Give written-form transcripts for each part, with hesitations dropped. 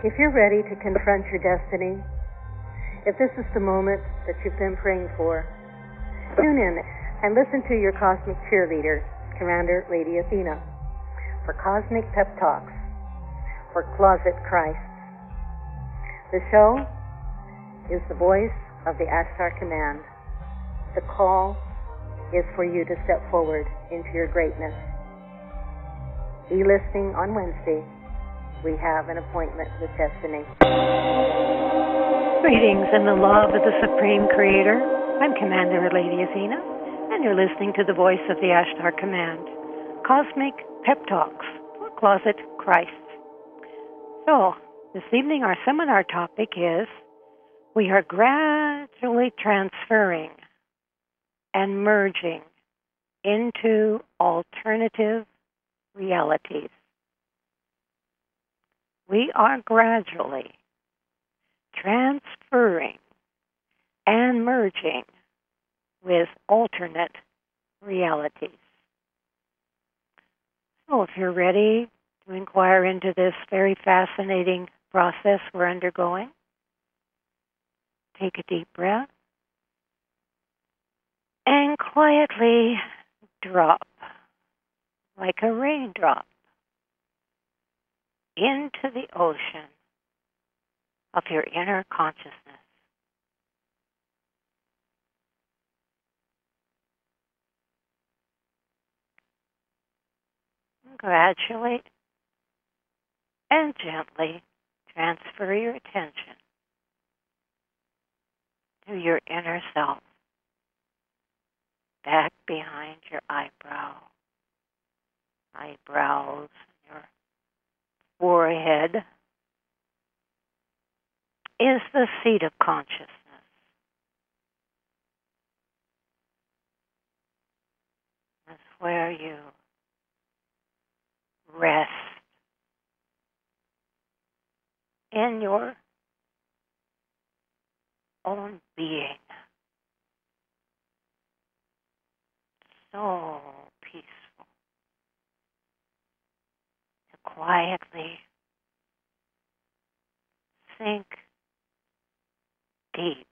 If you're ready to confront your destiny, if this is the moment that you've been praying for, tune in and listen to your cosmic cheerleader, Commander Lady Athena, for Cosmic Pep Talks for Closet Christ. The show is the voice of the Ashtar Command. The call is for you to step forward into your greatness. Be listening on Wednesday. We have an appointment with destiny. Greetings in the love of the Supreme Creator. I'm Commander Lady Athena, and you're listening to the voice of the Ashtar Command, Cosmic Pep Talks for Closet Christ. So, this evening our seminar topic is, we are gradually transferring and merging into alternative realities. We are gradually transferring and merging with alternate realities. So if you're ready to inquire into this very fascinating process we're undergoing, take a deep breath and quietly drop like a raindrop into the ocean of your inner consciousness. Gradually and gently transfer your attention to your inner self, back behind your eyebrows, your forehead is the seat of consciousness. That's where you rest in your own being. So peaceful. To quietly sink deep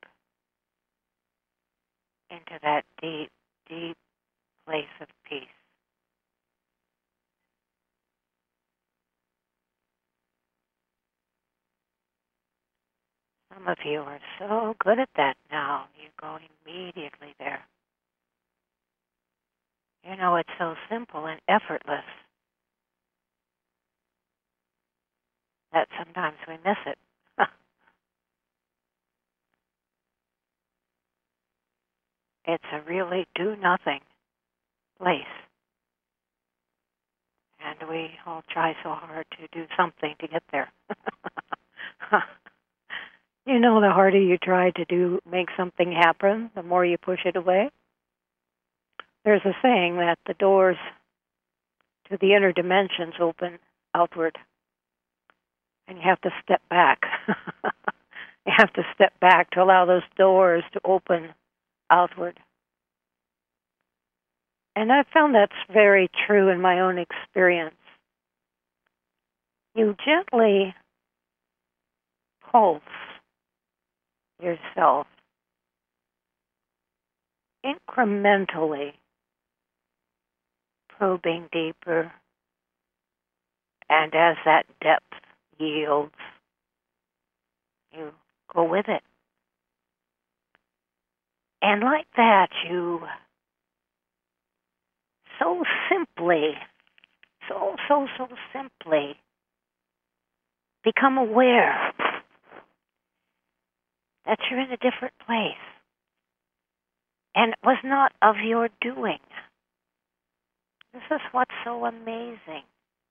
into that deep, deep place of peace. Some of you are so good at that now. You go immediately there. You know, it's so simple and effortless that sometimes we miss it. It's a really do-nothing place. And we all try so hard to do something to get there. You know, the harder you try to make something happen, the more you push it away. There's a saying that the doors to the inner dimensions open outward. And you have to step back. You have to step back to allow those doors to open outward. And I've found that's very true in my own experience. You gently pulse yourself incrementally, probing deeper, and as that depth yields, you go with it. And like that, you so simply become aware that you're in a different place. And it was not of your doing. This is what's so amazing.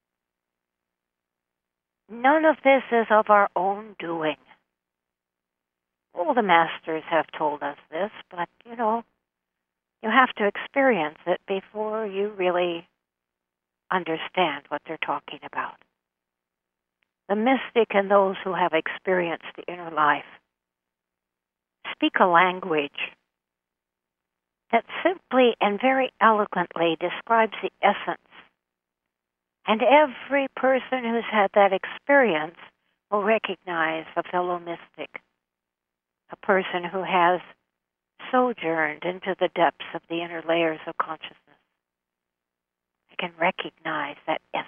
None of this is of our own doing. All the masters have told us this, but, you know, you have to experience it before you really understand what they're talking about. The mystic and those who have experienced the inner life speak a language that simply and very eloquently describes the essence. And every person who's had that experience will recognize a fellow mystic, a person who has sojourned into the depths of the inner layers of consciousness. I can recognize that essence.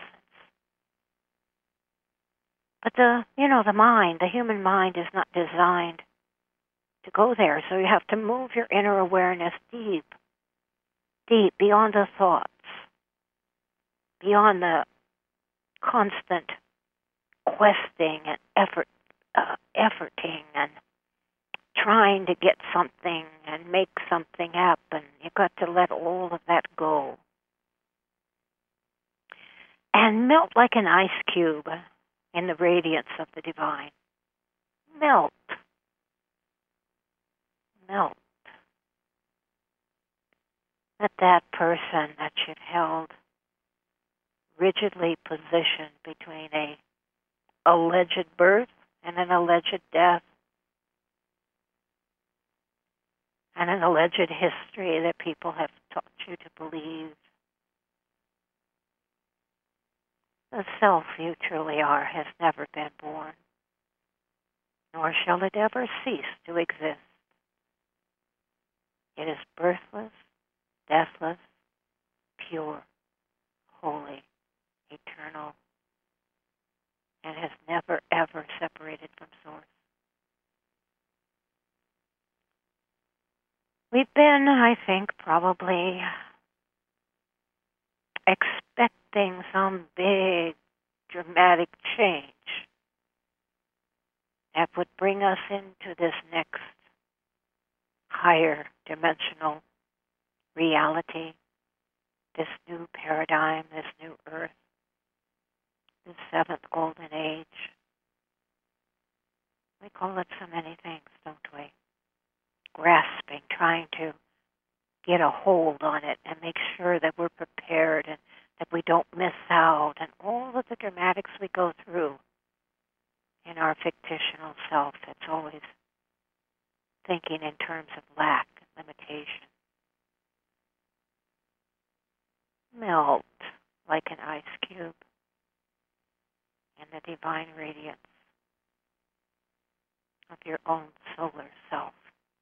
But the mind, the human mind is not designed to go there. So you have to move your inner awareness deep, deep, beyond the thoughts, beyond the constant questing and efforting and trying to get something and make something happen. You've got to let all of that go. And melt like an ice cube in the radiance of the divine. Melt. Melt. Let that person that you've held rigidly positioned between a alleged birth and an alleged death and an alleged history that people have taught you to believe. The self you truly are has never been born, nor shall it ever cease to exist. It is birthless, deathless, pure, holy, eternal, and has never ever separated from Source. We've been, I think, probably expecting some big, dramatic change that would bring us into this next higher dimensional reality, this new paradigm, this new earth, the seventh golden age. We call it so many things, don't we? Grasping, trying to get a hold on it and make sure that we're prepared and that we don't miss out, and all of the dramatics we go through in our fictional self that's always thinking in terms of lack and limitation. Melt like an ice cube in the divine radiance of your own solar self.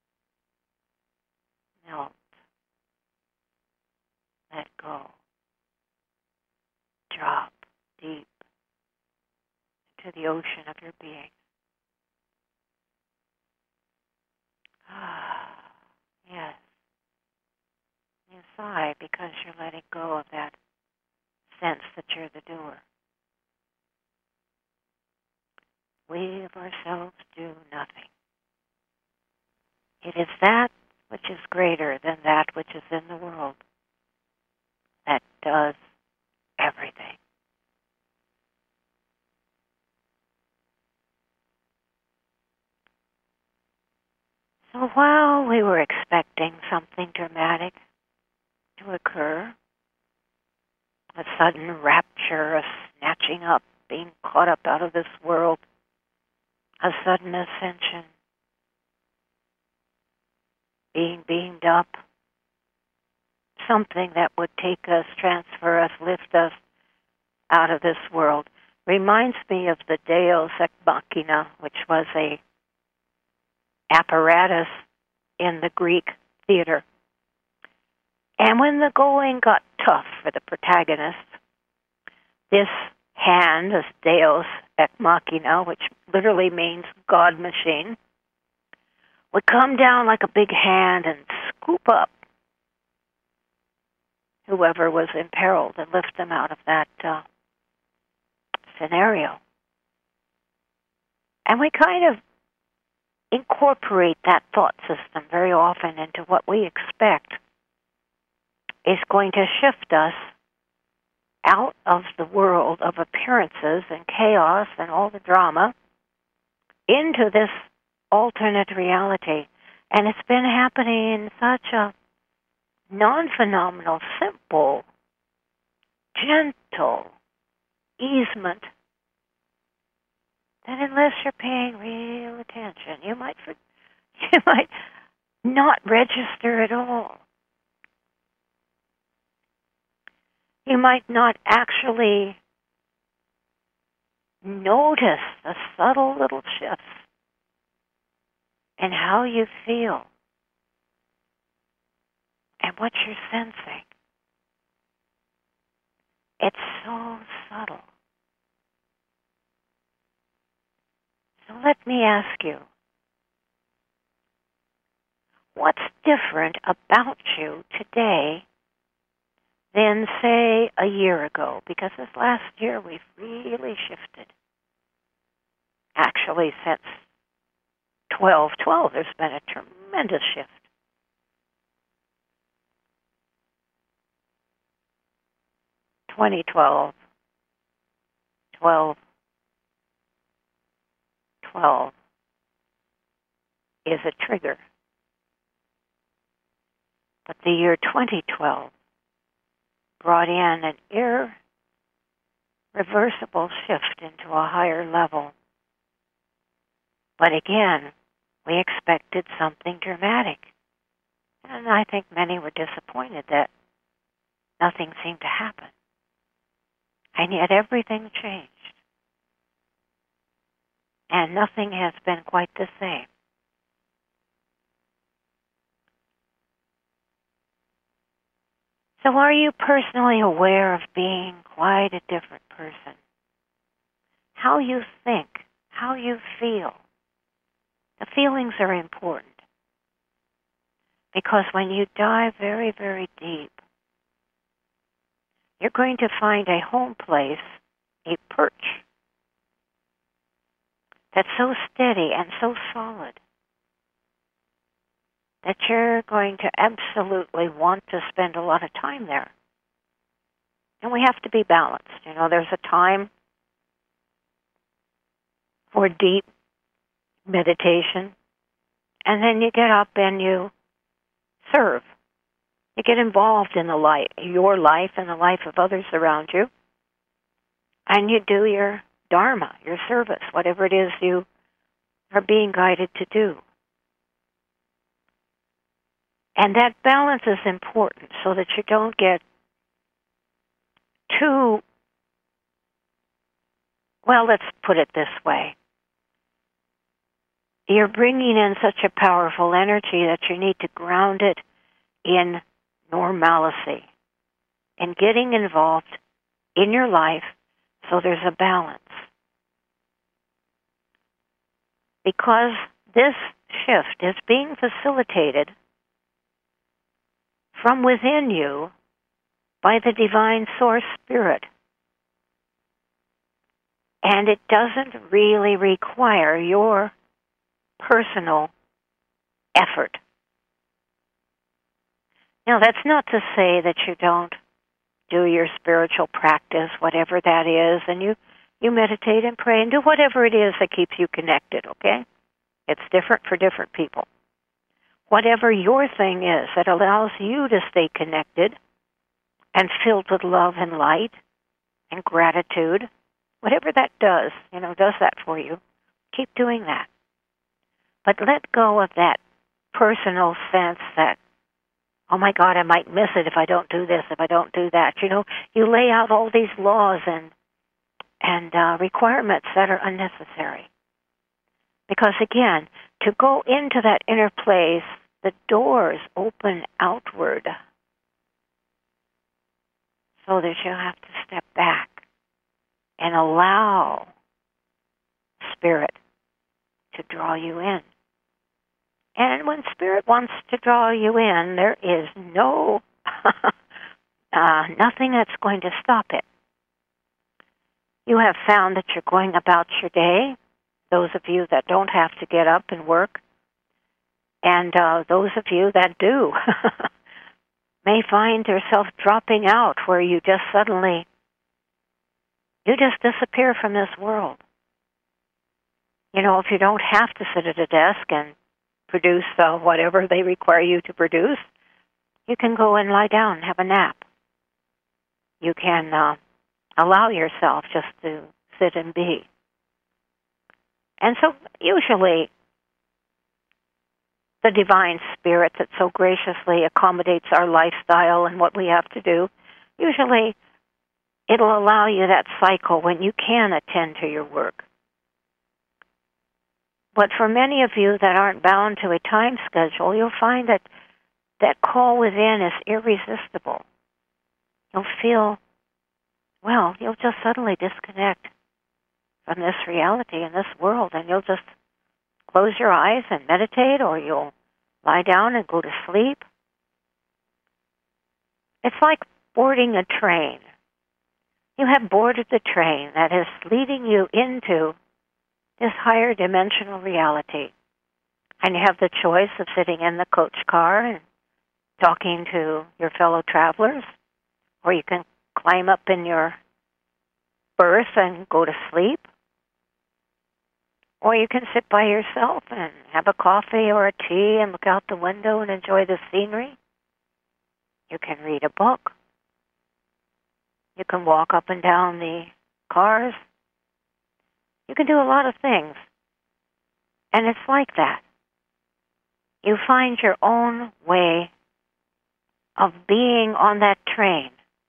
Melt. Let go. Drop deep into the ocean of your being. Yes. You sigh because you're letting go of that sense that you're the doer. We of ourselves do nothing. It is that which is greater than that which is in the world that does everything. So while we were expecting something dramatic to occur, a sudden rapture, a snatching up, being caught up out of this world, a sudden ascension, being beamed up, something that would take us, transfer us, lift us out of this world, reminds me of the Deus Ex Machina, which was a apparatus in the Greek theater. And when the going got tough for the protagonist, this hand, this Deus Ex Machina, which literally means God machine, would come down like a big hand and scoop up whoever was imperiled and lift them out of that scenario. And we kind of incorporate that thought system very often into what we expect is going to shift us out of the world of appearances and chaos and all the drama into this alternate reality. And it's been happening in such a non-phenomenal, simple, gentle easement that unless you're paying real attention, you might not register at all. You might not actually notice the subtle little shifts in how you feel and what you're sensing. It's so subtle. So let me ask you, what's different about you today than, say, a year ago? Because this last year we've really shifted. Actually, since 12/12, there's been a tremendous shift. (2012) 12/12 is a trigger. But the year 2012 brought in an irreversible shift into a higher level. But again, we expected something dramatic. And I think many were disappointed that nothing seemed to happen. And yet everything changed. And nothing has been quite the same. So are you personally aware of being quite a different person? How you think, how you feel. The feelings are important. Because when you dive very, very deep, you're going to find a home place, a perch, that's so steady and so solid that you're going to absolutely want to spend a lot of time there. And we have to be balanced. You know, there's a time for deep meditation, and then you get up and you serve. You get involved in your life and the life of others around you, and you do your dharma, your service, whatever it is you are being guided to do. And that balance is important so that you don't get too, well, let's put it this way. You're bringing in such a powerful energy that you need to ground it in normalcy and getting involved in your life so there's a balance. Because this shift is being facilitated from within you by the divine source spirit. And it doesn't really require your personal effort. Now, that's not to say that you don't do your spiritual practice, whatever that is, and you meditate and pray and do whatever it is that keeps you connected, okay? It's different for different people. Whatever your thing is that allows you to stay connected and filled with love and light and gratitude, whatever that does, does that for you, keep doing that. But let go of that personal sense that, oh my God, I might miss it if I don't do this, if I don't do that. You lay out all these laws and requirements that are unnecessary. Because again, to go into that inner place, the doors open outward so that you have to step back and allow Spirit to draw you in. And when Spirit wants to draw you in, there is nothing that's going to stop it. You have found that you're going about your day, those of you that don't have to get up and work, and those of you that do may find yourself dropping out where you just disappear from this world. If you don't have to sit at a desk and produce whatever they require you to produce, you can go and lie down and have a nap. You can allow yourself just to sit and be. And so usually the divine spirit that so graciously accommodates our lifestyle and what we have to do, usually it'll allow you that cycle when you can attend to your work. But for many of you that aren't bound to a time schedule, you'll find that that call within is irresistible. You'll feel, well, you'll just suddenly disconnect from this reality and this world, and you'll just close your eyes and meditate, or you'll lie down and go to sleep. It's like boarding a train. You have boarded the train that is leading you into this higher dimensional reality. And you have the choice of sitting in the coach car and talking to your fellow travelers, or you can climb up in your berth and go to sleep, or you can sit by yourself and have a coffee or a tea and look out the window and enjoy the scenery. You can read a book. You can walk up and down the cars. You can do a lot of things. And it's like that. You find your own way of being on that train.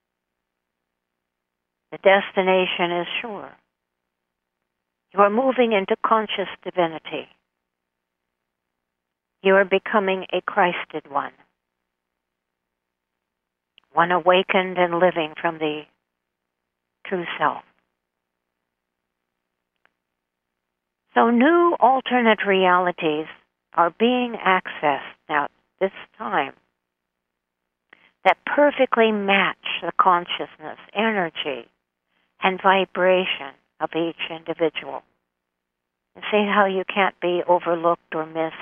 The destination is sure. You are moving into conscious divinity. You are becoming a Christed one awakened and living from the true self. So new alternate realities are being accessed now this time that perfectly match the consciousness, energy, and vibration of each individual. You see how you can't be overlooked or missed.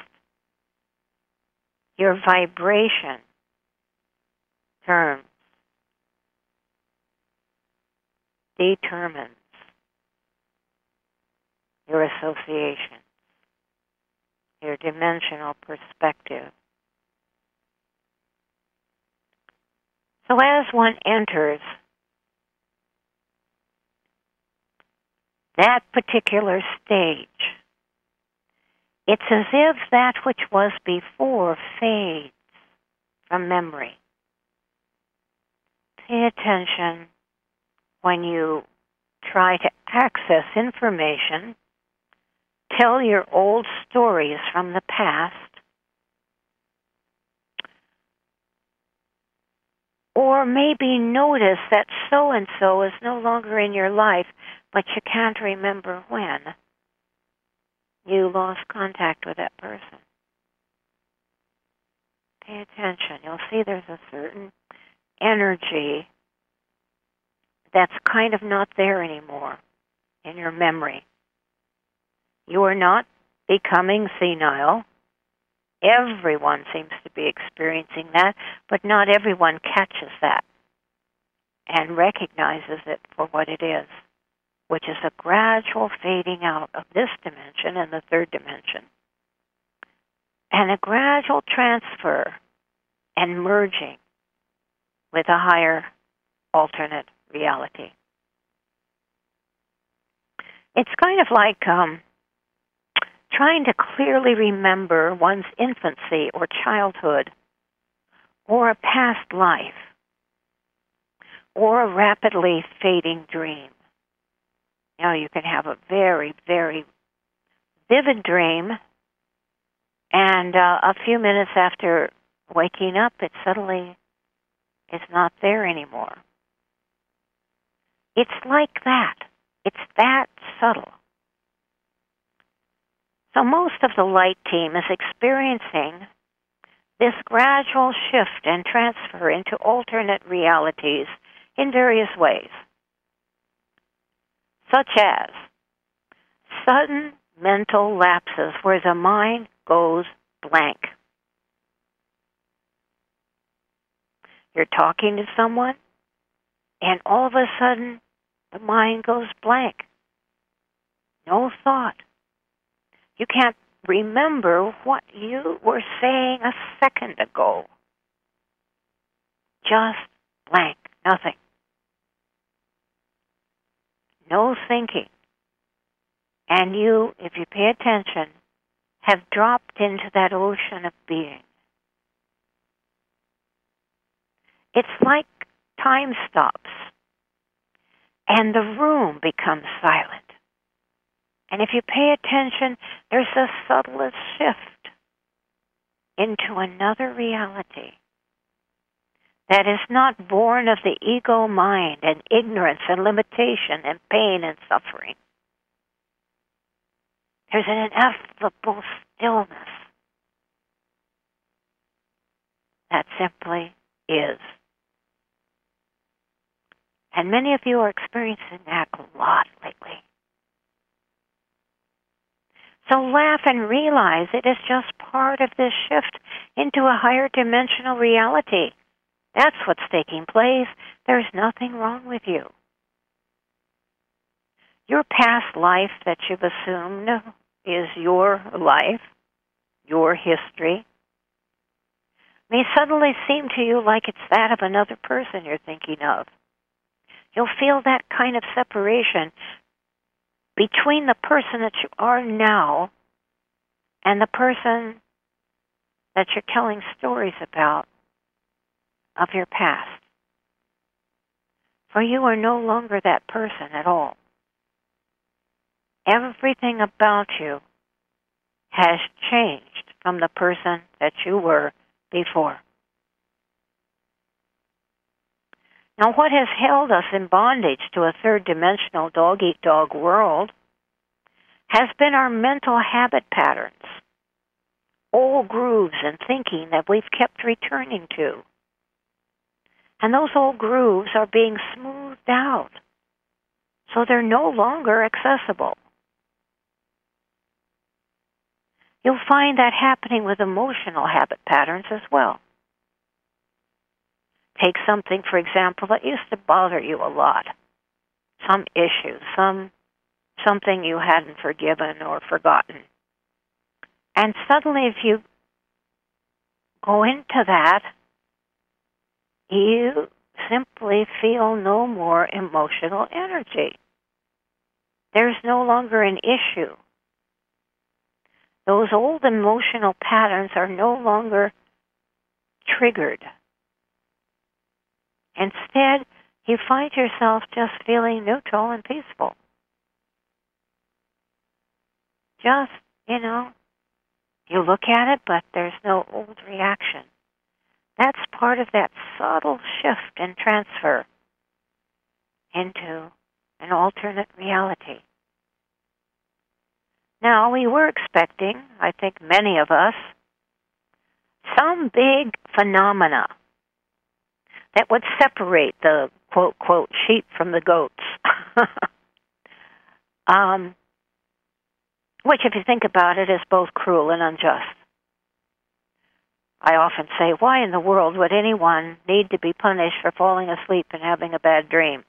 Your vibration determines your association, your dimensional perspective. So as one enters that particular stage, it's as if that which was before fades from memory. Pay attention when you try to access information. Tell your old stories from the past, or maybe notice that so-and-so is no longer in your life, but you can't remember when you lost contact with that person. Pay attention. You'll see there's a certain energy that's kind of not there anymore in your memory. You are not becoming senile. Everyone seems to be experiencing that, but not everyone catches that and recognizes it for what it is, which is a gradual fading out of this dimension and the third dimension, and a gradual transfer and merging with a higher alternate reality. It's kind of like trying to clearly remember one's infancy or childhood, or a past life, or a rapidly fading dream. You know, you can have a very, very vivid dream, and a few minutes after waking up, it suddenly is not there anymore. It's like that. It's that subtle. So most of the light team is experiencing this gradual shift and transfer into alternate realities in various ways, such as sudden mental lapses where the mind goes blank. You're talking to someone, and all of a sudden, the mind goes blank. No thought. You can't remember what you were saying a second ago. Just blank, nothing. No thinking. And you, if you pay attention, have dropped into that ocean of being. It's like time stops. and the room becomes silent. And if you pay attention, there's the subtlest shift into another reality that is not born of the ego mind and ignorance and limitation and pain and suffering. There's an ineffable stillness that simply is. And many of you are experiencing that a lot lately. So laugh and realize it is just part of this shift into a higher dimensional reality. That's what's taking place. There's nothing wrong with you. Your past life that you've assumed is your life, your history, may suddenly seem to you like it's that of another person you're thinking of. You'll feel that kind of separation between the person that you are now and the person that you're telling stories about of your past. For you are no longer that person at all. Everything about you has changed from the person that you were before. Now, what has held us in bondage to a third-dimensional dog-eat-dog world has been our mental habit patterns, old grooves and thinking that we've kept returning to. And those old grooves are being smoothed out, so they're no longer accessible. You'll find that happening with emotional habit patterns as well. Take something, for example, that used to bother you a lot. Some issue, something you hadn't forgiven or forgotten. And suddenly if you go into that, you simply feel no more emotional energy. There's no longer an issue. Those old emotional patterns are no longer triggered. Instead, you find yourself just feeling neutral and peaceful. Just, you look at it, but there's no old reaction. That's part of that subtle shift and transfer into an alternate reality. Now, we were expecting, I think many of us, some big phenomena that would separate the quote, sheep from the goats. Which, if you think about it, is both cruel and unjust. I often say, why in the world would anyone need to be punished for falling asleep and having a bad dream?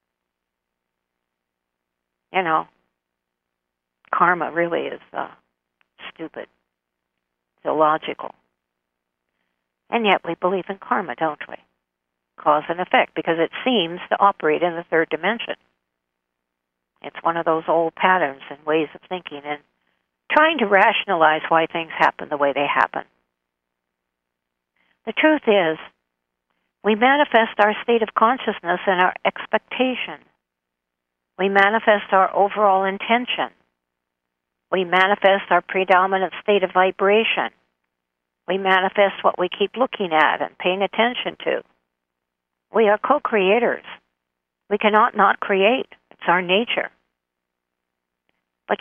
Karma really is stupid. It's illogical. And yet we believe in karma, don't we? Cause and effect, because it seems to operate in the third dimension. It's one of those old patterns and ways of thinking and trying to rationalize why things happen the way they happen. The truth is, we manifest our state of consciousness and our expectation. We manifest our overall intention. We manifest our predominant state of vibration. We manifest what we keep looking at and paying attention to. We are co-creators. We cannot not create. It's our nature. But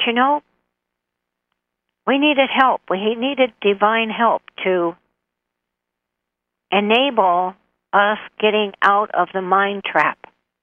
we needed help. We needed divine help to enable us getting out of the mind trap.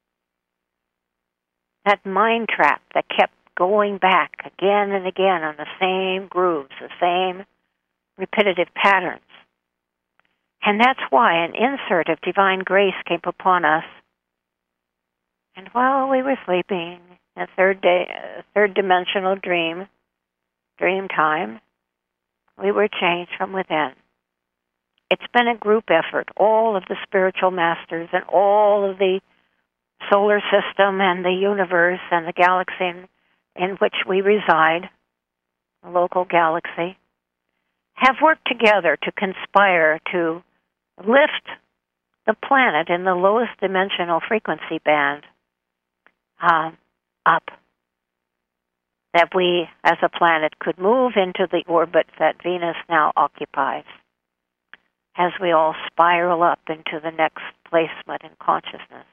That mind trap that kept going back again and again on the same grooves, the same repetitive patterns. And that's why an insert of divine grace came upon us. And while we were sleeping, a third dimensional dream time, we were changed from within. It's been a group effort. All of the spiritual masters and all of the solar system and the universe and the galaxy in which we reside, the local galaxy, have worked together to conspire to lift the planet in the lowest dimensional frequency band up, that we as a planet could move into the orbit that Venus now occupies as we all spiral up into the next placement in consciousness.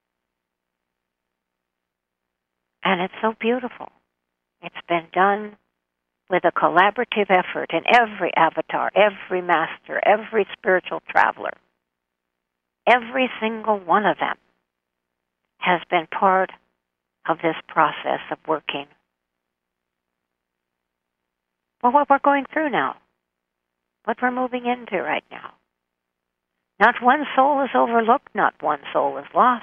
And it's so beautiful. It's been done with a collaborative effort in every avatar, every master, every spiritual traveler. Every single one of them has been part of this process of working. Well, what we're going through now, what we're moving into right now. Not one soul is overlooked, not one soul is lost.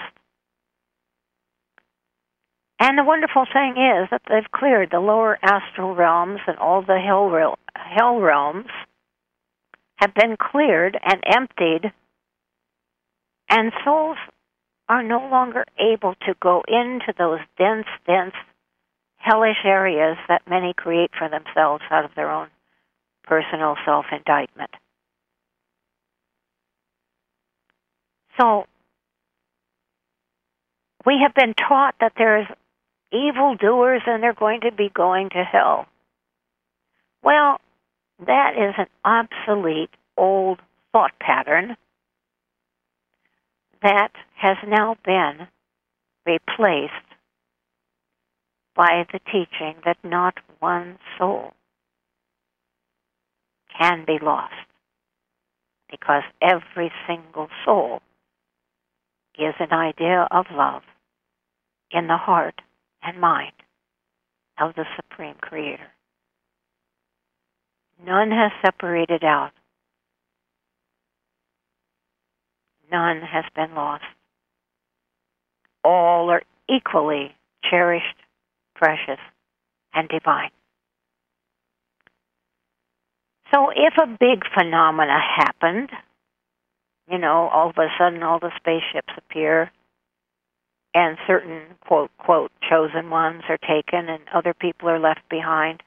And the wonderful thing is that they've cleared the lower astral realms, and all the hell realms have been cleared and emptied, and souls are no longer able to go into those dense, hellish areas that many create for themselves out of their own personal self-indictment. So, we have been taught that there's evildoers and they're going to be going to hell. Well, that is an obsolete old thought pattern that has now been replaced by the teaching that not one soul can be lost, because every single soul is an idea of love in the heart and mind of the Supreme Creator. None has separated out. None has been lost. All are equally cherished, precious, and divine. So if a big phenomena happened, all of a sudden all the spaceships appear and certain, quote, quote, chosen ones are taken and other people are left behind,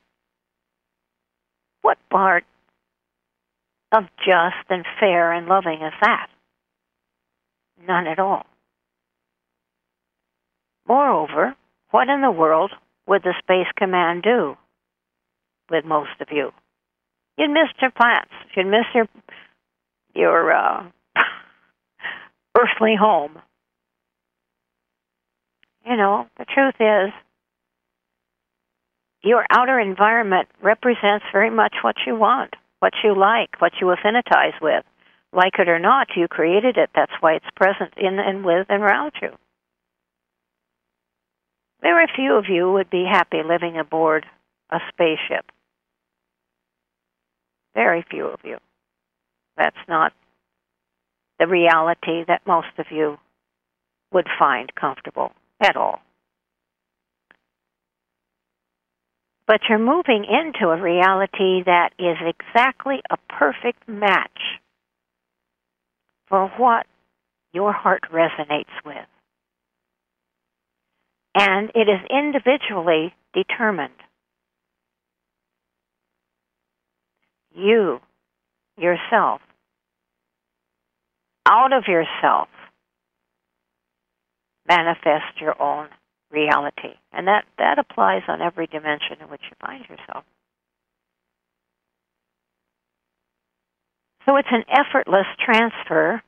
what part of just and fair and loving is that? None at all. Moreover, what in the world would the Space Command do with most of you? You'd miss your plants. You'd miss your earthly home. The truth is, your outer environment represents very much what you want, what you like, what you affinitize with. Like it or not, you created it. That's why it's present in and with and around you. Very few of you would be happy living aboard a spaceship. Very few of you. That's not the reality that most of you would find comfortable at all. But you're moving into a reality that is exactly a perfect match for what your heart resonates with. And it is individually determined. You, yourself, out of yourself, manifest your own reality. And that applies on every dimension in which you find yourself. So it's an effortless transfer,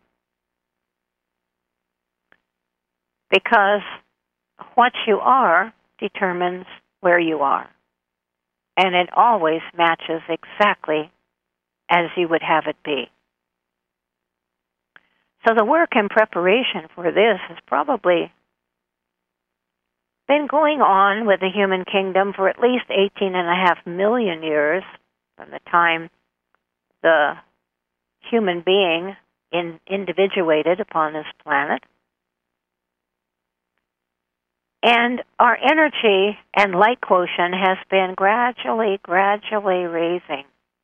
because what you are determines where you are. And it always matches exactly as you would have it be. So the work and preparation for this has probably been going on with the human kingdom for at least 18.5 million years, from the time the human being individuated upon this planet. And our energy and light quotient has been gradually raising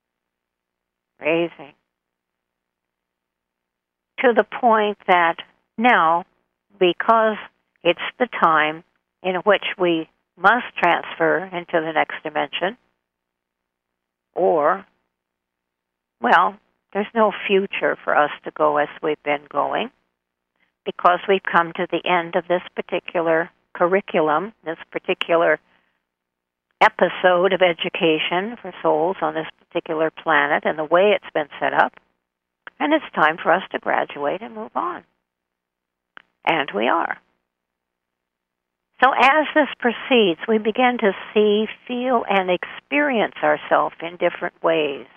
to the point that now, because it's the time in which we must transfer into the next dimension, or, well, there's no future for us to go as we've been going, because we've come to the end of this particular curriculum, this particular episode of education for souls on this particular planet and the way it's been set up. And it's time for us to graduate and move on. And we are. So as this proceeds, we begin to see, feel, and experience ourselves in different ways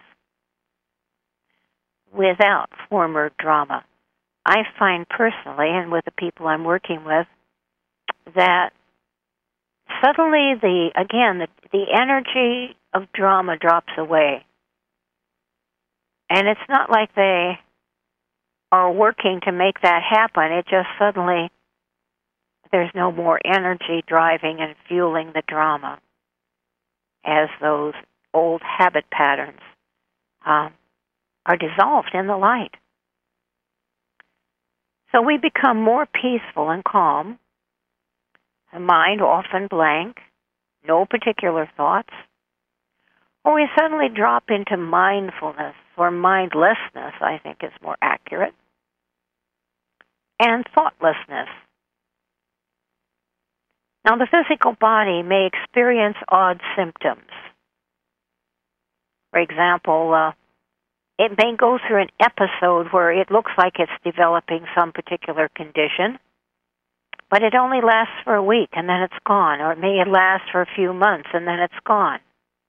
without former drama. I find personally, and with the people I'm working with, that suddenly the energy of drama drops away. And it's not like they are working to make that happen. It just suddenly, there's no more energy driving and fueling the drama as those old habit patterns are dissolved in the light. So we become more peaceful and calm, the mind often blank, no particular thoughts, or we suddenly drop into mindfulness, or mindlessness, I think is more accurate, and thoughtlessness. Now, the physical body may experience odd symptoms. For example, it may go through an episode where it looks like it's developing some particular condition, but it only lasts for a week and then it's gone, or it may last for a few months and then it's gone.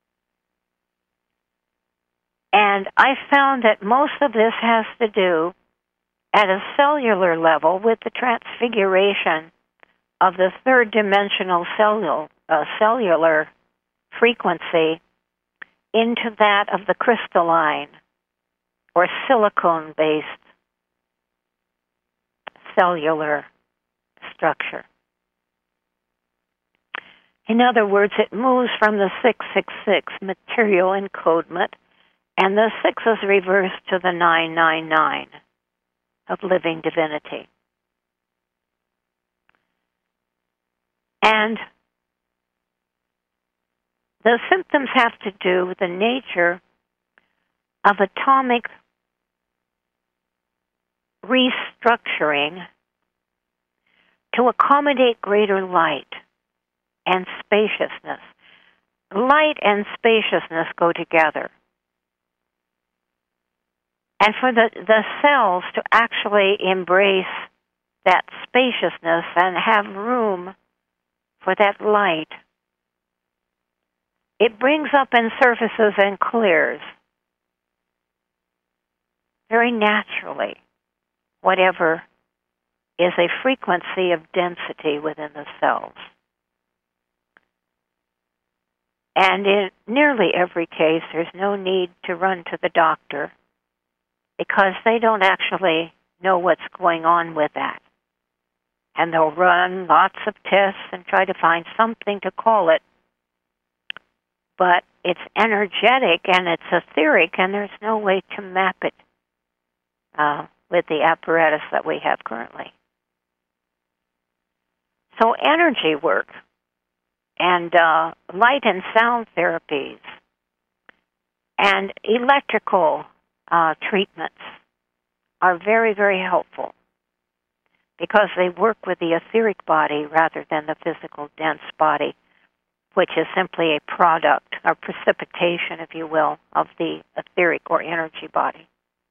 And I found that most of this has to do at a cellular level with the transfiguration of the third-dimensional cellular frequency into that of the crystalline or silicone-based cellular structure. In other words, it moves from the 666 material encodement, and the 6 is reversed to the 999 of living divinity. And the symptoms have to do with the nature of atomic restructuring to accommodate greater light and spaciousness. Light and spaciousness go together. And for the cells to actually embrace that spaciousness and have room for that light, it brings up and surfaces and clears very naturally whatever is a frequency of density within the cells. And in nearly every case, there's no need to run to the doctor because they don't actually know what's going on with that. And they'll run lots of tests and try to find something to call it. But it's energetic and it's etheric, and there's no way to map it with the apparatus that we have currently. So energy work and light and sound therapies and electrical treatments are very, very helpful because they work with the etheric body rather than the physical dense body, which is simply a product or precipitation, if you will, of the etheric or energy body.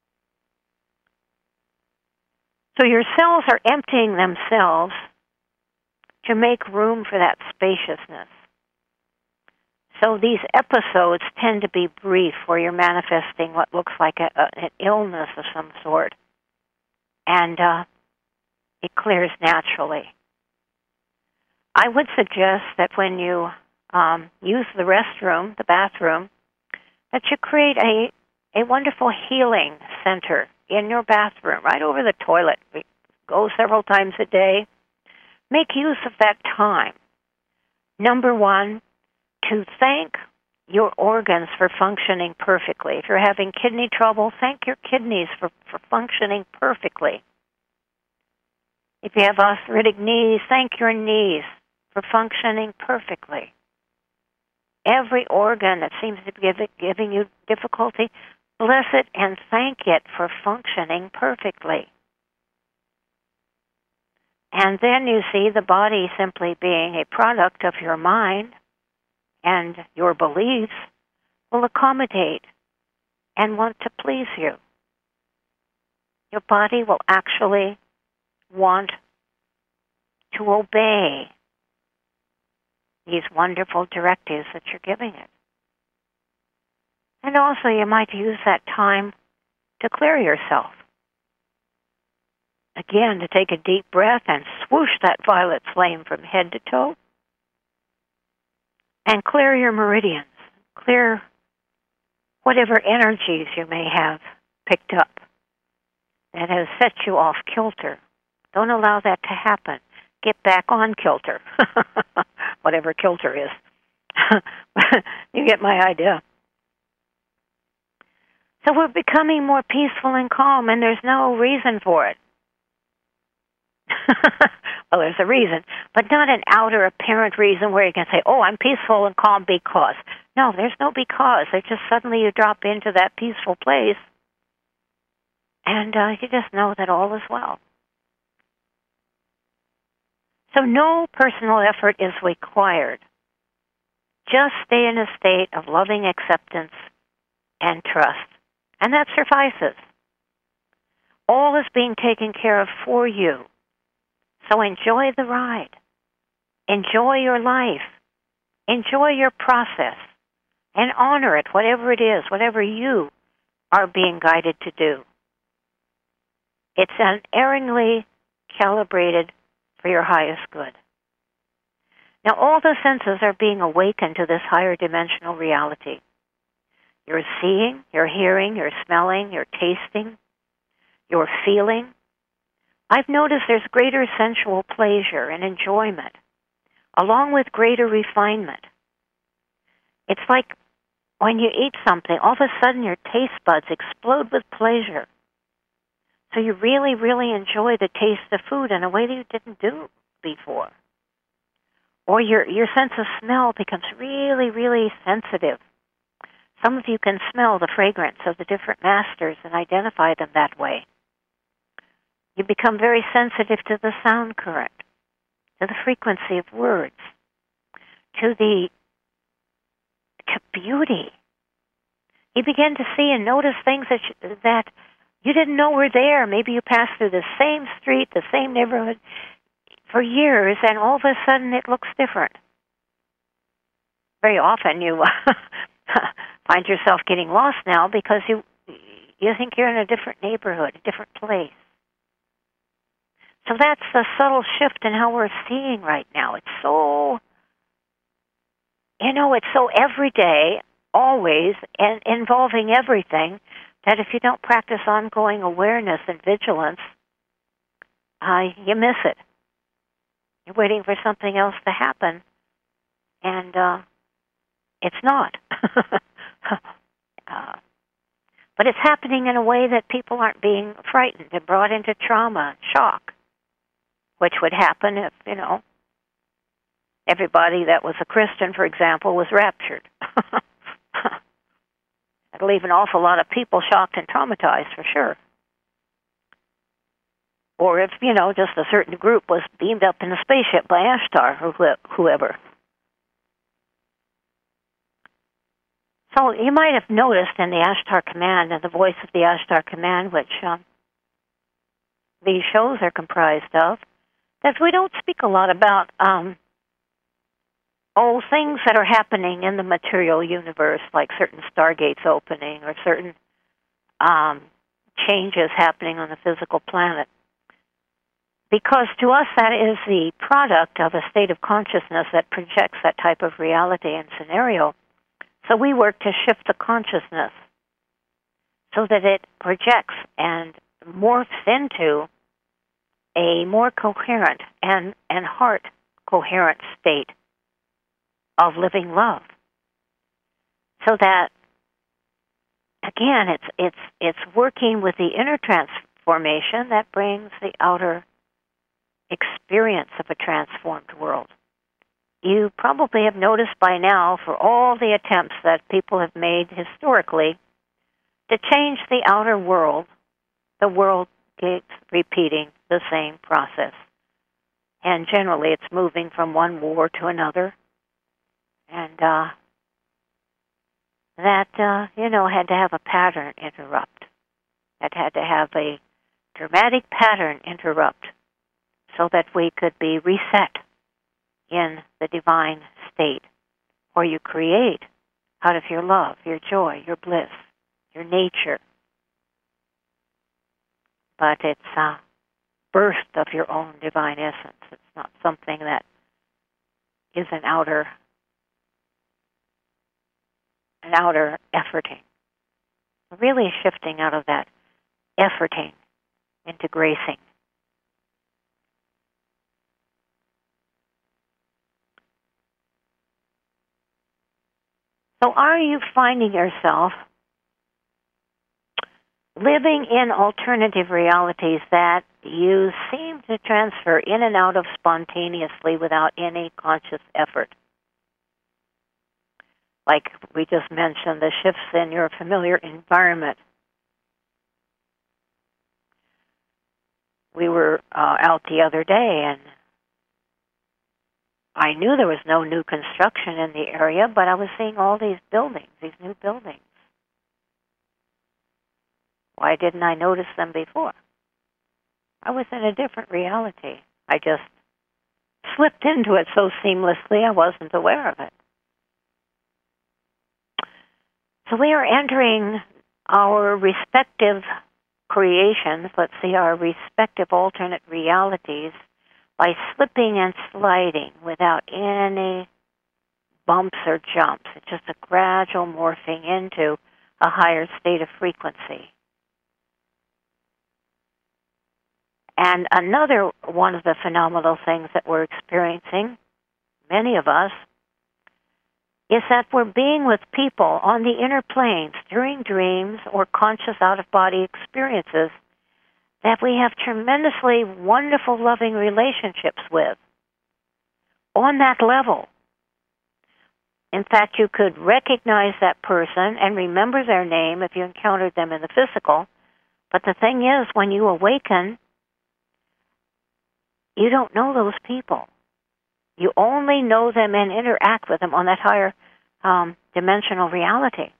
So your cells are emptying themselves to make room for that spaciousness. So these episodes tend to be brief, where you're manifesting what looks like an illness of some sort, and it clears naturally. I would suggest that when you use the restroom, the bathroom, that you create a wonderful healing center in your bathroom, right over the toilet. Go several times a day. Make use of that time. Number one, to thank your organs for functioning perfectly. If you're having kidney trouble, thank your kidneys for functioning perfectly. If you have arthritic knees, thank your knees for functioning perfectly. Every organ that seems to be giving you difficulty, bless it and thank it for functioning perfectly. And then you see the body simply being a product of your mind and your beliefs will accommodate and want to please you. Your body will actually want to obey these wonderful directives that you're giving it. And also you might use that time to clear yourself. Again, to take a deep breath and swoosh that violet flame from head to toe. And clear your meridians. Clear whatever energies you may have picked up that has set you off kilter. Don't allow that to happen. Get back on kilter. Whatever kilter is. You get my idea. So we're becoming more peaceful and calm, and there's no reason for it. Well, there's a reason, but not an outer apparent reason where you can say, oh, I'm peaceful and calm because. No, there's no because. There's just suddenly you drop into that peaceful place, and you just know that all is well. So no personal effort is required. Just stay in a state of loving acceptance and trust, and that suffices. All is being taken care of for you. So enjoy the ride. Enjoy your life. Enjoy your process. And honor it, whatever it is, whatever you are being guided to do. It's unerringly calibrated for your highest good. Now, all the senses are being awakened to this higher dimensional reality. You're seeing, you're hearing, you're smelling, you're tasting, you're feeling. I've noticed there's greater sensual pleasure and enjoyment, along with greater refinement. It's like when you eat something, all of a sudden your taste buds explode with pleasure. So you really, really enjoy the taste of food in a way that you didn't do before. Or your sense of smell becomes really, really sensitive. Some of you can smell the fragrance of the different masters and identify them that way. You become very sensitive to the sound current, to the frequency of words, to beauty. You begin to see and notice things that you didn't know were there. Maybe you passed through the same street, the same neighborhood for years, and all of a sudden it looks different. Very often you find yourself getting lost now because you think you're in a different neighborhood, a different place. So that's the subtle shift in how we're seeing right now. It's so, it's so everyday, always, and involving everything, that if you don't practice ongoing awareness and vigilance, you miss it. You're waiting for something else to happen, and it's not. But it's happening in a way that people aren't being frightened and brought into trauma, shock, which would happen if, everybody that was a Christian, for example, was raptured. It'll leave an awful lot of people shocked and traumatized, for sure. Or if, just a certain group was beamed up in a spaceship by Ashtar or whoever. So you might have noticed in the Ashtar Command and the voice of the Ashtar Command, which these shows are comprised of, that we don't speak a lot about things that are happening in the material universe, like certain stargates opening or certain changes happening on the physical planet. Because to us that is the product of a state of consciousness that projects that type of reality and scenario. So we work to shift the consciousness so that it projects and morphs into a more coherent and heart-coherent state of living love. So that, again, it's working with the inner transformation that brings the outer experience of a transformed world. You probably have noticed by now, for all the attempts that people have made historically to change the outer world, the world keeps repeating the same process. And generally it's moving from one war to another. And that, had to have a pattern interrupt. That had to have a dramatic pattern interrupt so that we could be reset in the divine state, where you create out of your love, your joy, your bliss, your nature. But it's a burst of your own divine essence. It's not something that is an outer efforting. Really shifting out of that efforting into gracing. So are you finding yourself living in alternative realities that you seem to transfer in and out of spontaneously without any conscious effort? Like we just mentioned, the shifts in your familiar environment. We were out the other day, and I knew there was no new construction in the area, but I was seeing all these buildings, these new buildings. Why didn't I notice them before? I was in a different reality. I just slipped into it so seamlessly I wasn't aware of it. So we are entering our respective creations, let's see, our respective alternate realities, by slipping and sliding without any bumps or jumps. It's just a gradual morphing into a higher state of frequency. And another one of the phenomenal things that we're experiencing, many of us, is that we're being with people on the inner planes during dreams or conscious out-of-body experiences that we have tremendously wonderful, loving relationships with on that level. In fact, you could recognize that person and remember their name if you encountered them in the physical. But the thing is, when you awaken, you don't know those people. You only know them and interact with them on that higher dimensional reality.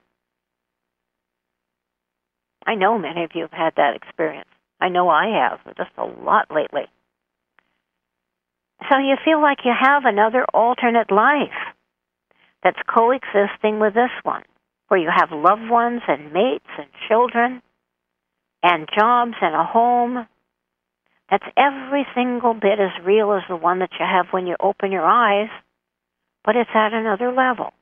I know many of you have had that experience. I know I have, just a lot lately. So you feel like you have another alternate life that's coexisting with this one, where you have loved ones and mates and children and jobs and a home that's every single bit as real as the one that you have when you open your eyes, but it's at another level.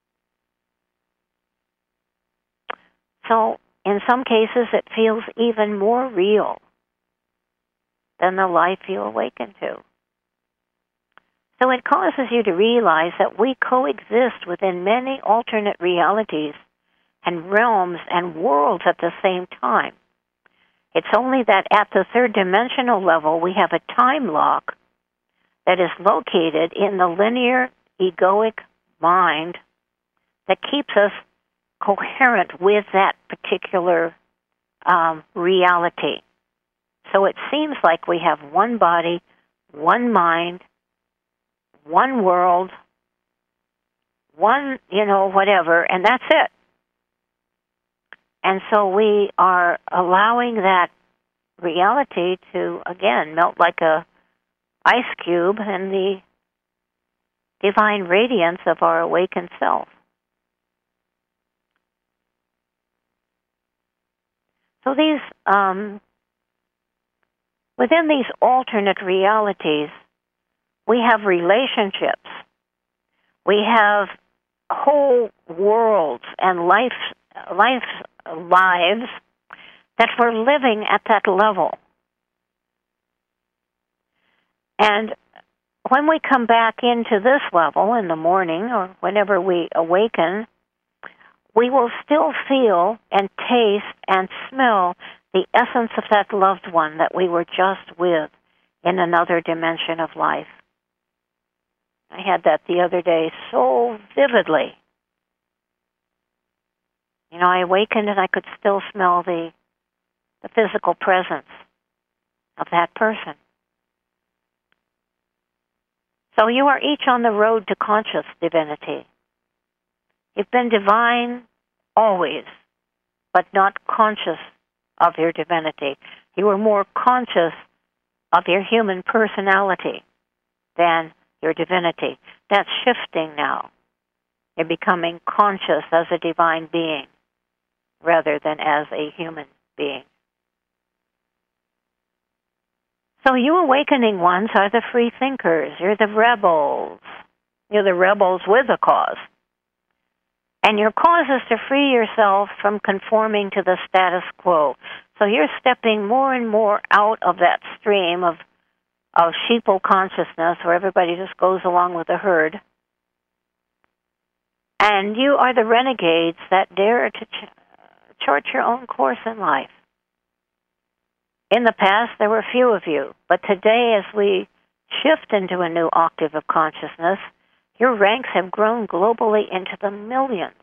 So in some cases, it feels even more real than the life you awaken to. So it causes you to realize that we coexist within many alternate realities and realms and worlds at the same time. It's only that at the third dimensional level, we have a time lock that is located in the linear egoic mind that keeps us coherent with that particular reality. So it seems like we have one body, one mind, one world, one, whatever, and that's it. And so we are allowing that reality to, again, melt like a ice cube in the divine radiance of our awakened self. So these, within these alternate realities, we have relationships. We have whole worlds and lives that we're living at that level. And when we come back into this level in the morning or whenever we awaken, we will still feel and taste and smell the essence of that loved one that we were just with in another dimension of life. I had that the other day so vividly. I awakened and I could still smell the physical presence of that person. So you are each on the road to conscious divinity. You've been divine always, but not conscious of your divinity. You are more conscious of your human personality than your divinity. That's shifting now. You're becoming conscious as a divine being rather than as a human being. So you awakening ones are the free thinkers. You're the rebels. You're the rebels with a cause. And your cause is to free yourself from conforming to the status quo. So you're stepping more and more out of that stream of sheeple consciousness where everybody just goes along with the herd. And you are the renegades that dare to chart your own course in life. In the past, there were few of you, but today, as we shift into a new octave of consciousness, your ranks have grown globally into the millions.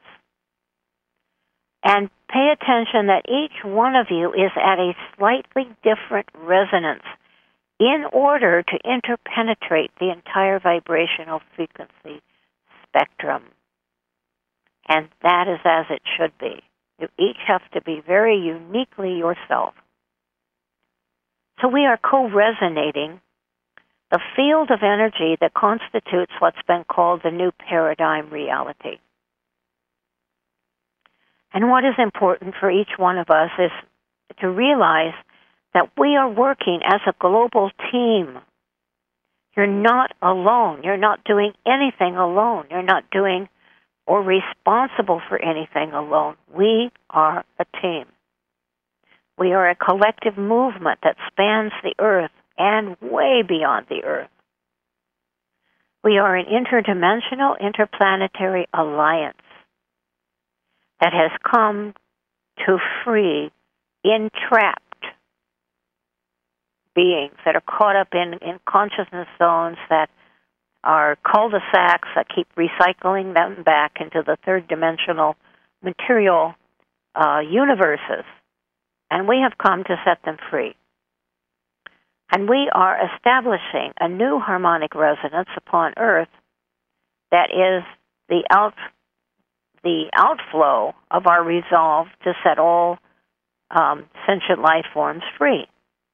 And pay attention that each one of you is at a slightly different resonance in order to interpenetrate the entire vibrational frequency spectrum. And that is as it should be. You each have to be very uniquely yourself. So we are co-resonating the field of energy that constitutes what's been called the new paradigm reality. And what is important for each one of us is to realize that we are working as a global team. You're not alone. You're not doing anything alone. You're not doing or responsible for anything alone. We are a team. We are a collective movement that spans the earth and way beyond the earth. We are an interdimensional, interplanetary alliance that has come to free entrapped beings that are caught up in consciousness zones that are cul-de-sacs that keep recycling them back into the third dimensional material universes. And we have come to set them free. And we are establishing a new harmonic resonance upon Earth that is the outflow of our resolve to set all sentient life forms free.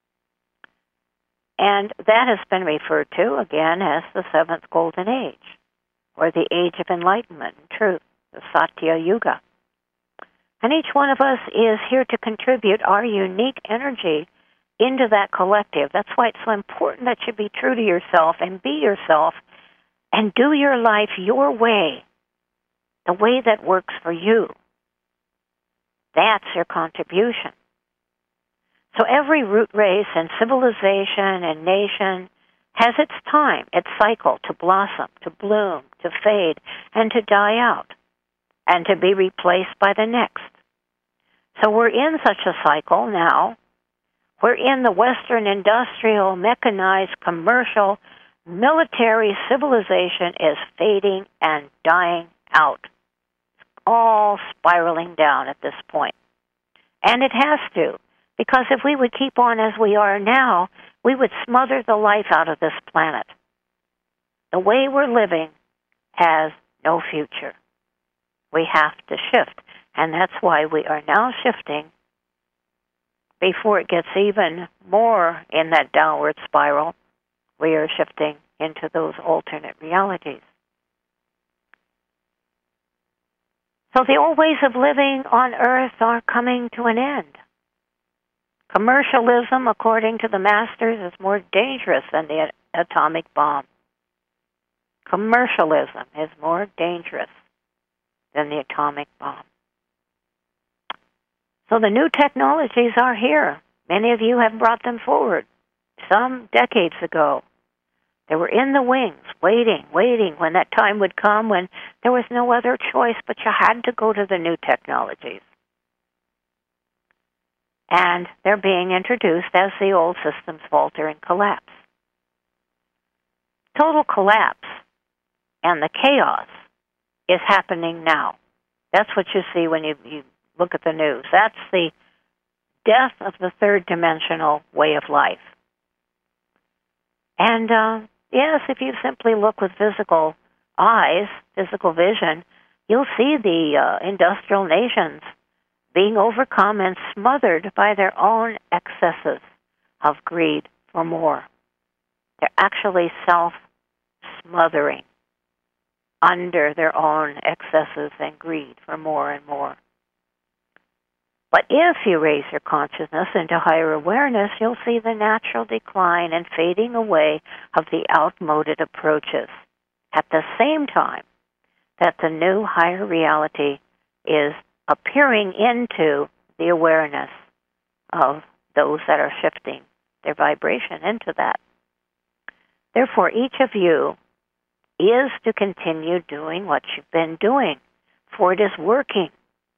And that has been referred to, again, as the seventh golden age, or the age of enlightenment and truth, the Satya Yuga. And each one of us is here to contribute our unique energy into that collective. That's why it's so important that you be true to yourself and be yourself and do your life your way, the way that works for you. That's your contribution. So every root race and civilization and nation has its time, its cycle to blossom, to bloom, to fade, and to die out, and to be replaced by the next. So we're in such a cycle now. We're in the Western industrial, mechanized, commercial, military civilization is fading and dying out. It's all spiraling down at this point. And it has to. Because if we would keep on as we are now, we would smother the life out of this planet. The way we're living has no future. We have to shift. And that's why we are now shifting before it gets even more in that downward spiral. We are shifting into those alternate realities. So the old ways of living on Earth are coming to an end. Commercialism, according to the masters, is more dangerous than the atomic bomb. Commercialism is more dangerous than the atomic bomb. So the new technologies are here. Many of you have brought them forward some decades ago. They were in the wings, waiting when that time would come when there was no other choice, but you had to go to the new technologies. And they're being introduced as the old systems falter and collapse. Total collapse and the chaos is happening now. That's what you see when you look at the news. That's the death of the third dimensional way of life. And Yes, if you simply look with physical eyes, physical vision, you'll see the industrial nations being overcome and smothered by their own excesses of greed for more. They're actually self-smothering under their own excesses and greed for more and more. But if you raise your consciousness into higher awareness, you'll see the natural decline and fading away of the outmoded approaches at the same time that the new higher reality is appearing into the awareness of those that are shifting their vibration into that. Therefore, each of you is to continue doing what you've been doing, for it is working.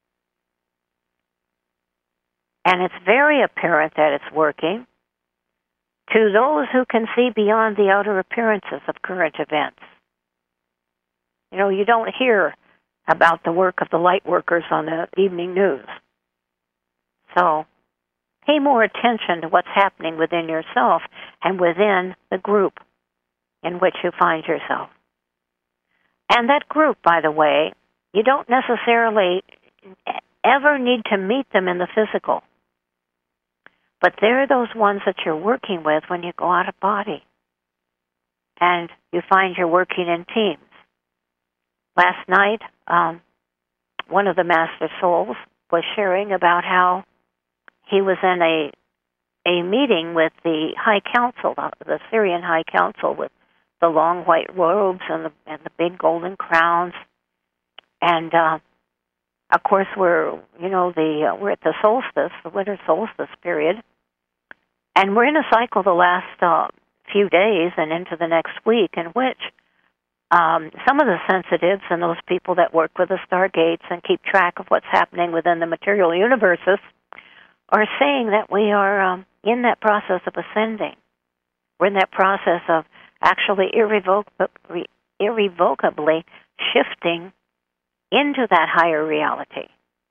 And it's very apparent that it's working to those who can see beyond the outer appearances of current events. You know, you don't hear about the work of the light workers on the evening news. So pay more attention to what's happening within yourself and within the group in which you find yourself. And that group, by the way, you don't necessarily ever need to meet them in the physical. But they're those ones that you're working with when you go out of body. And you find you're working in teams. Last night, one of the Master Souls was sharing about how he was in a meeting with the High Council, the Syrian High Council, with the long white robes and the big golden crowns. And of course, we're at the solstice, the winter solstice period, and we're in a cycle the last few days and into the next week in which some of the sensitives and those people that work with the stargates and keep track of what's happening within the material universes are saying that we are in that process of ascending. We're in that process of actually irrevocably shifting into that higher reality.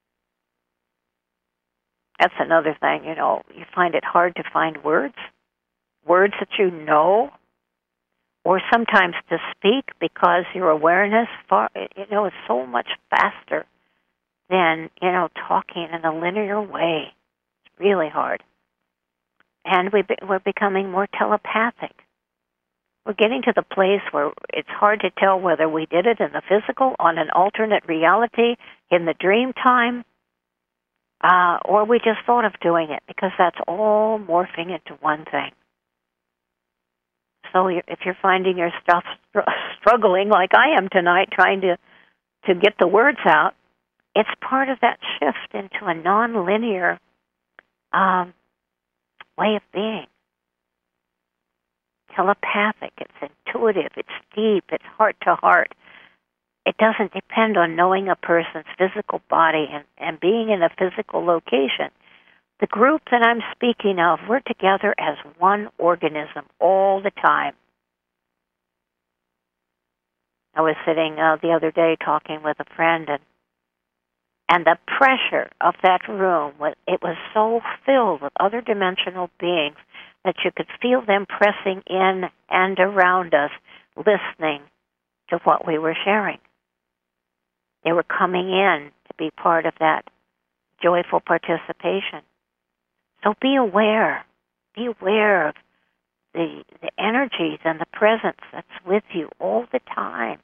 That's another thing, you know, you find it hard to find words that you know, or sometimes to speak because your awareness, is so much faster than, talking in a linear way. It's really hard. And we're becoming more telepathic. We're getting to the place where it's hard to tell whether we did it in the physical, on an alternate reality, in the dream time, or we just thought of doing it, because that's all morphing into one thing. So if you're finding your stuff struggling like I am tonight, trying to get the words out, it's part of that shift into a non-linear way of being. Telepathic, it's intuitive, it's deep, it's heart to heart. It doesn't depend on knowing a person's physical body and being in a physical location. The group that I'm speaking of, we're together as one organism all the time. I was sitting the other day talking with a friend, and the pressure of that room, it was so filled with other dimensional beings that you could feel them pressing in and around us, listening to what we were sharing. They were coming in to be part of that joyful participation. So be aware. Be aware of the energies and the presence that's with you all the time.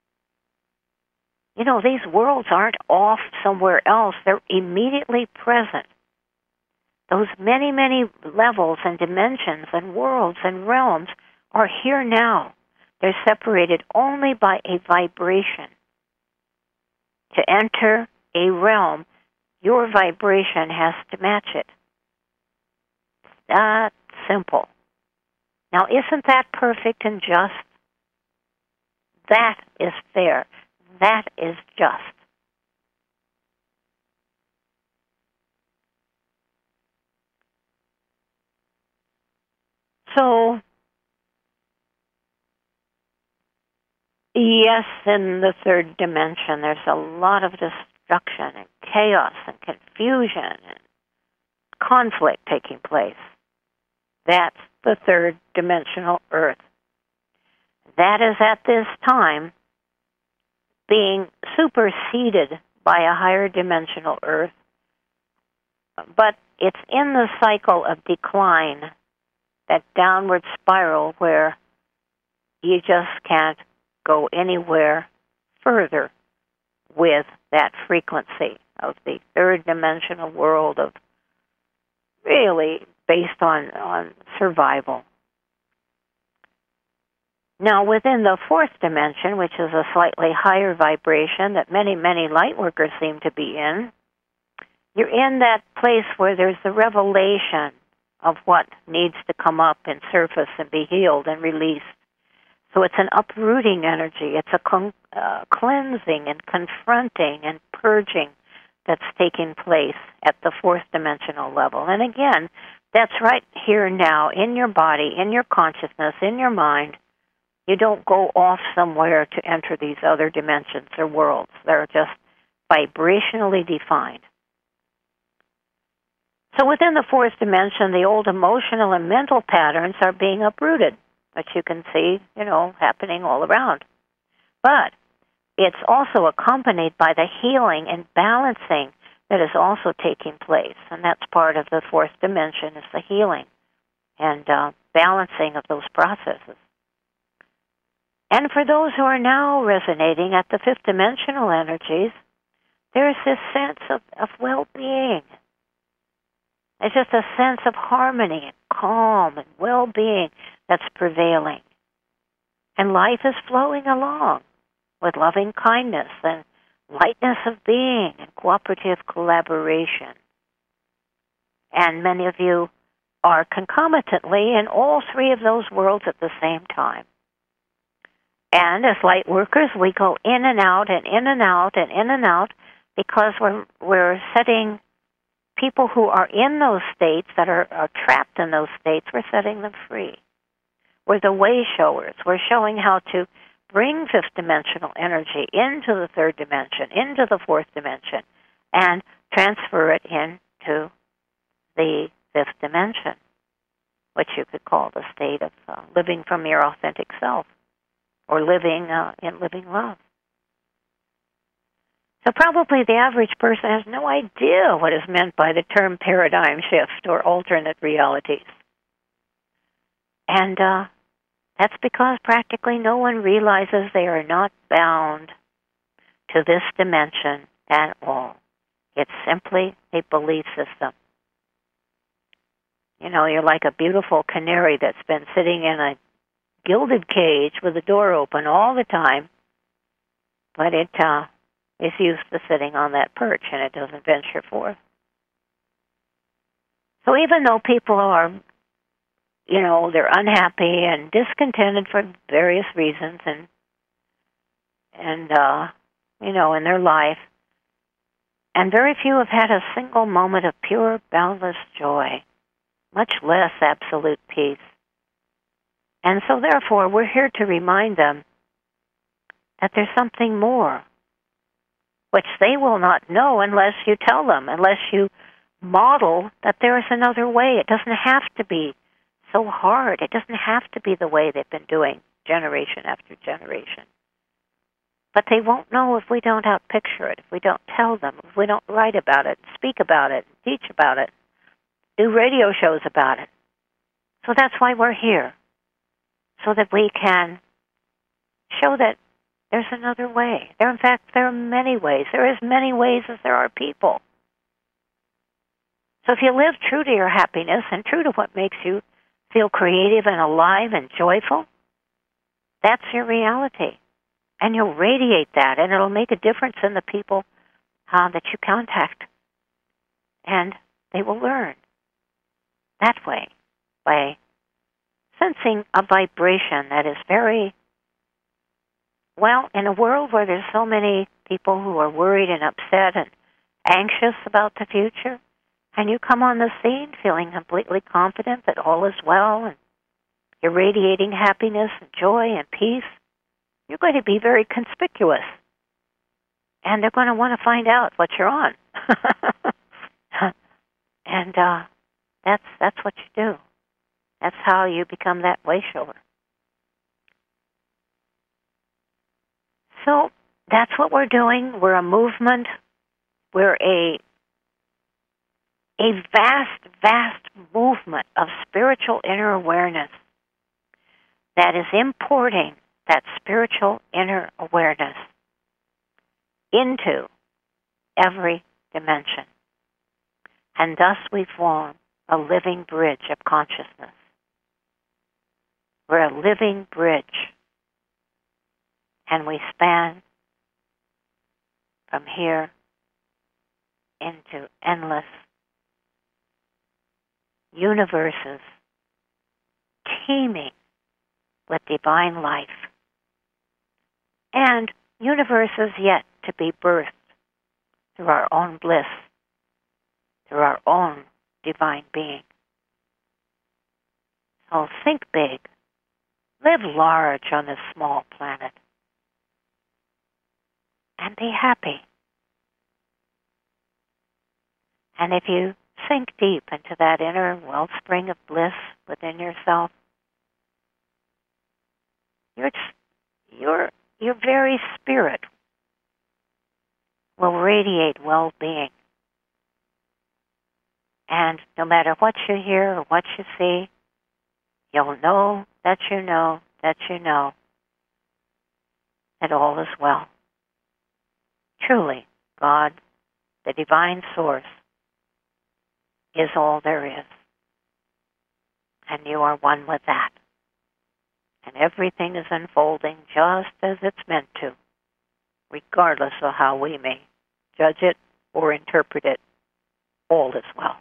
You know, these worlds aren't off somewhere else. They're immediately present. Those many, many levels and dimensions and worlds and realms are here now. They're separated only by a vibration. To enter a realm, your vibration has to match it. That simple. Now, isn't that perfect and just? That is fair. That is just. So, yes, in the third dimension, there's a lot of destruction and chaos and confusion and conflict taking place. That's the third dimensional Earth. that is at this time being superseded by a higher dimensional Earth, but it's in the cycle of decline, that downward spiral where you just can't go anywhere further with that frequency of the third dimensional world of really based on survival. Now, within the fourth dimension, which is a slightly higher vibration that many, many light workers seem to be in, you're in that place where there's the revelation of what needs to come up and surface and be healed and released. So it's an uprooting energy. It's a cleansing and confronting and purging that's taking place at the fourth dimensional level. And again, that's right here now in your body, in your consciousness, in your mind. You don't go off somewhere to enter these other dimensions or worlds. They're just vibrationally defined. So within the fourth dimension, the old emotional and mental patterns are being uprooted, which you can see, happening all around. But it's also accompanied by the healing and balancing that is also taking place. And that's part of the fourth dimension, is the healing and balancing of those processes. And for those who are now resonating at the fifth dimensional energies, there's this sense of well-being. It's just a sense of harmony and calm and well-being that's prevailing. And life is flowing along with loving kindness and lightness of being and cooperative collaboration. And many of you are concomitantly in all three of those worlds at the same time. And as light workers, we go in and out and in and out and in and out because we're setting people who are in those states, that are trapped in those states, we're setting them free. We're the way showers. We're showing how to bring fifth dimensional energy into the third dimension, into the fourth dimension, and transfer it into the fifth dimension, which you could call the state of living from your authentic self, or living in living love. So probably the average person has no idea what is meant by the term paradigm shift or alternate realities. And that's because practically no one realizes they are not bound to this dimension at all. It's simply a belief system. You're like a beautiful canary that's been sitting in a gilded cage with the door open all the time, but it is used to sitting on that perch and it doesn't venture forth. So even though people are, they're unhappy and discontented for various reasons and in their life, and very few have had a single moment of pure, boundless joy, much less absolute peace. And so therefore, we're here to remind them that there's something more, which they will not know unless you tell them, unless you model that there is another way. It doesn't have to be so hard. It doesn't have to be the way they've been doing generation after generation. But they won't know if we don't outpicture it, if we don't tell them, if we don't write about it, speak about it, teach about it, do radio shows about it. So that's why we're here, so that we can show that there's another way. In fact, there are many ways. There are as many ways as there are people. So if you live true to your happiness and true to what makes you feel creative and alive and joyful, that's your reality. And you'll radiate that, and it'll make a difference in the people that you contact. And they will learn that way, by sensing a vibration that is very, in a world where there's so many people who are worried and upset and anxious about the future, and you come on the scene feeling completely confident that all is well, and you're radiating happiness and joy and peace, you're going to be very conspicuous. And they're going to want to find out what you're on. And that's what you do. That's how you become that way shower. So that's what we're doing. We're a movement. We're a vast, vast movement of spiritual inner awareness that is importing that spiritual inner awareness into every dimension. And thus we form a living bridge of consciousness. We're a living bridge. And we span from here into endless universes teeming with divine life, and universes yet to be birthed through our own bliss, through our own divine being. So think big, live large on this small planet, and be happy. And if you sink deep into that inner wellspring of bliss within yourself, your very spirit will radiate well-being. And no matter what you hear or what you see, you'll know that you know that you know that all is well. Truly, God, the divine source, is all there is. And you are one with that. And everything is unfolding just as it's meant to, regardless of how we may judge it or interpret it. All is well.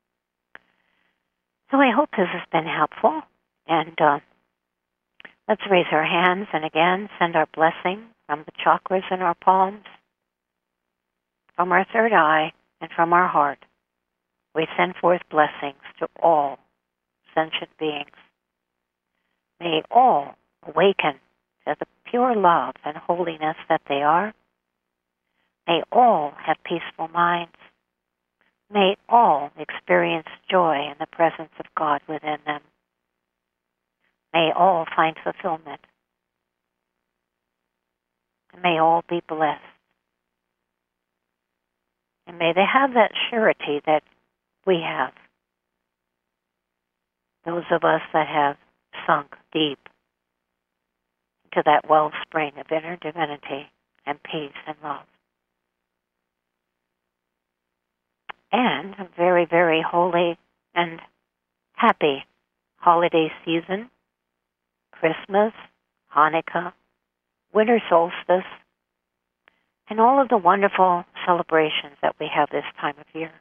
So I hope this has been helpful. And let's raise our hands and again send our blessing from the chakras in our palms, from our third eye, and from our heart. We send forth blessings to all sentient beings. May all awaken to the pure love and holiness that they are. May all have peaceful minds. May all experience joy in the presence of God within them. May all find fulfillment. And may all be blessed. And may they have that surety that we have. Those of us that have sunk deep into that wellspring of inner divinity and peace and love. And a very, very holy and happy holiday season, Christmas, Hanukkah, winter solstice, and all of the wonderful celebrations that we have this time of year.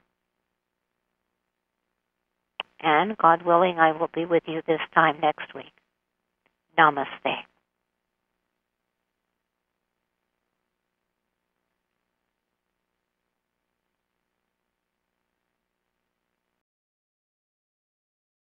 And God willing, I will be with you this time next week. Namaste.